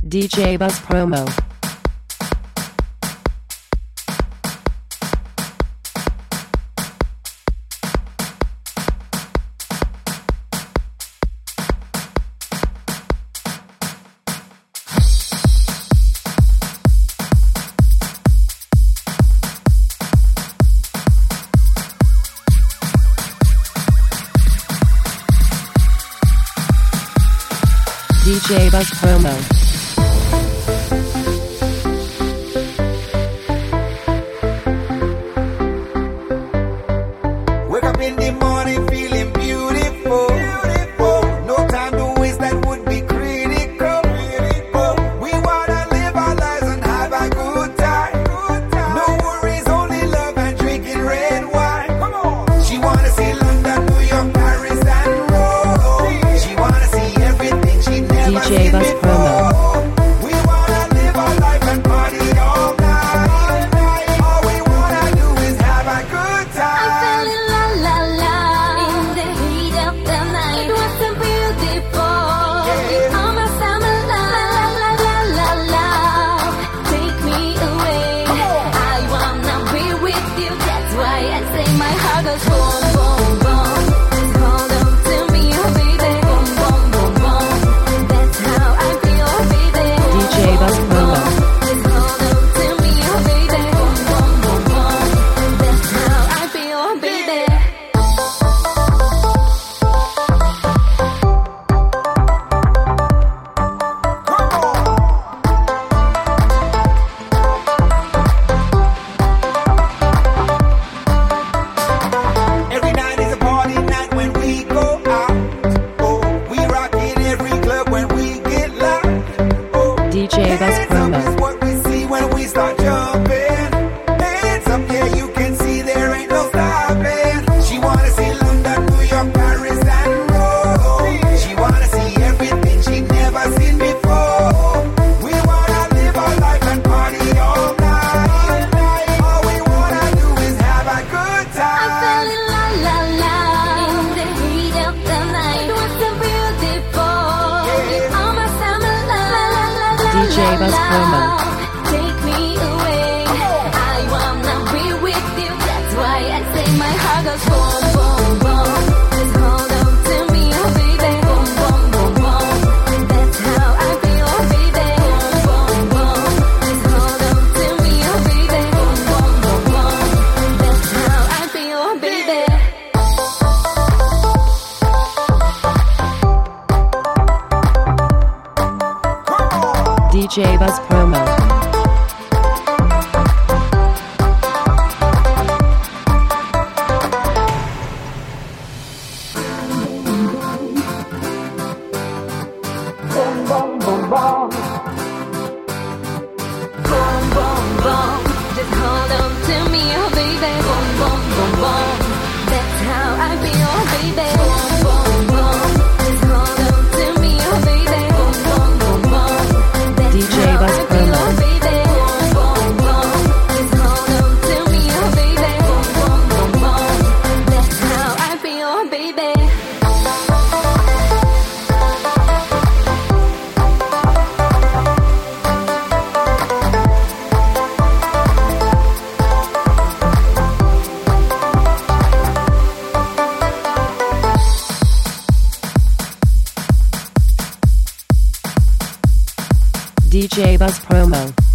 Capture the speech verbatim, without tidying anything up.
D J Buzz Promo. D J Buzz Promo. Wake up in the morning feeling beautiful. Beautiful. No time to waste, that would be critical. Critical. We wanna live our lives and have a good time. Good time. No worries, only love and drinking red wine. Come on. She wanna see London, New York, Paris and Rome. She wanna see everything she never D J Buzz Promo. We wanna live our life and party all night. All we wanna do is have a good time. I'm feeling la la la in the heat of the night. It was so beautiful. Yeah. All my summer love, la la la la la. Take me away. I wanna be with you. That's why I say my heart goes boom boom boom. Just hold on to me, oh baby. Boom boom boom boom. That's how I feel, oh baby. D J Buzz Promo. Just hold on to me, oh baby. Boom boom boom boom. That's how I feel, oh baby. Every night is a party night when we go out. Oh, we rock in every club when we get loud. Oh, D J Buzz hands up Promo. is what we see when we start jumping. Hands up, yeah, you can see there ain't no stopping. She wanna see London, New York, Paris and Rome. She wanna see everything she never seen before. We wanna live our life and party all night. All we wanna do is have a good I'm time. feeling la la la in the heat of the night. It was so beautiful. Yeah. All my summer love, la la la la. D J Buzz Promo. Take me away. I wanna be with you. That's why I say my heart goes boom boom boom. Just hold on to me, oh baby. Boom boom boom boom. That's how I feel, oh baby. Boom boom boom. Just hold on to me, oh baby. Boom boom boom boom. That's how I feel, oh baby. D J Buzz Promo. Boom, boom, boom. Just hold on to me, oh baby. Boom, boom, boom, boom. That's how I feel, oh baby. Boom, boom, boom. Just hold on to me, oh baby. Boom, boom, boom, boom. That's D J how Buzz I feel, Promo. oh baby. Boom, boom, boom. Just hold on to me, oh baby. Boom, boom, boom, boom. That's how I feel, oh baby. D J Buzz Promo.